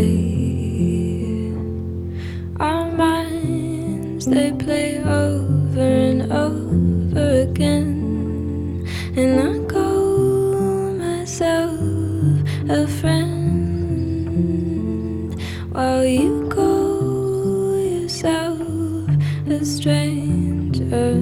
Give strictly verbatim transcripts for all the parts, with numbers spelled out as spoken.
say. Our minds, they play over and over again, and I call myself a friend, while you call yourself a stranger.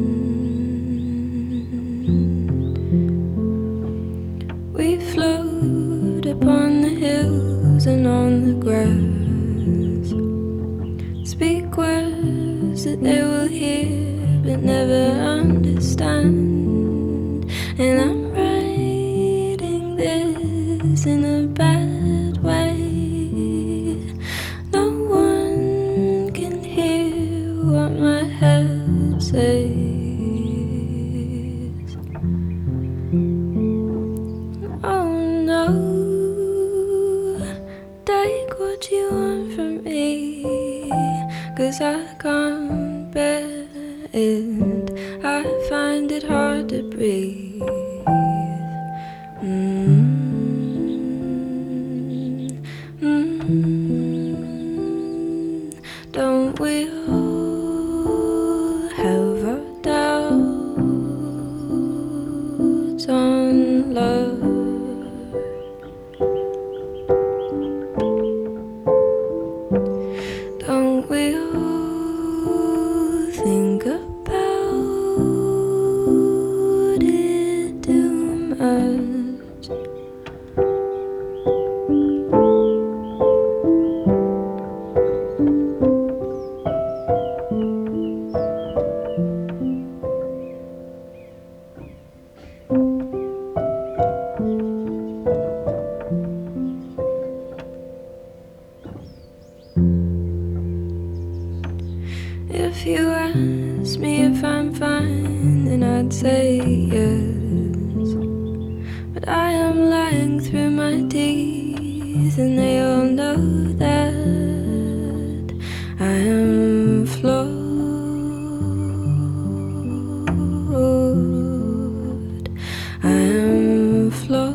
We float upon the hills and on the grass, speak words that they will hear but never understand. And I'm writing this in a bad way. No one can hear what my head says. Oh no, take what you want from me, 'cause I can't bear it. I find it hard to breathe. Mm-hmm. Mm-hmm. Don't we all have our doubts on love? Don't we all think about it too much? If you ask me if I'm fine, then I'd say yes. But I am lying through my teeth, and they all know that I am flawed. I am flawed.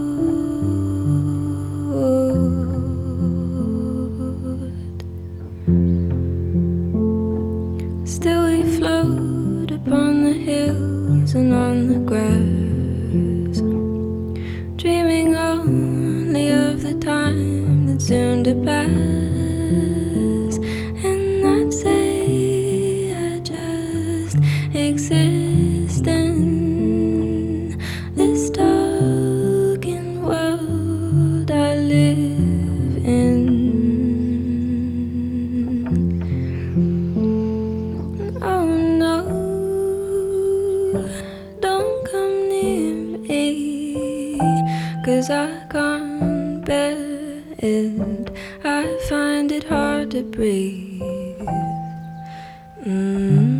Still we float upon the hills and on the grass, dreaming only of the time that's soon to pass. And I'd say I just exist in this darkened world I live in. Oh no, don't come near me, 'cause I can't bear it. I find it hard to breathe. Mm-hmm.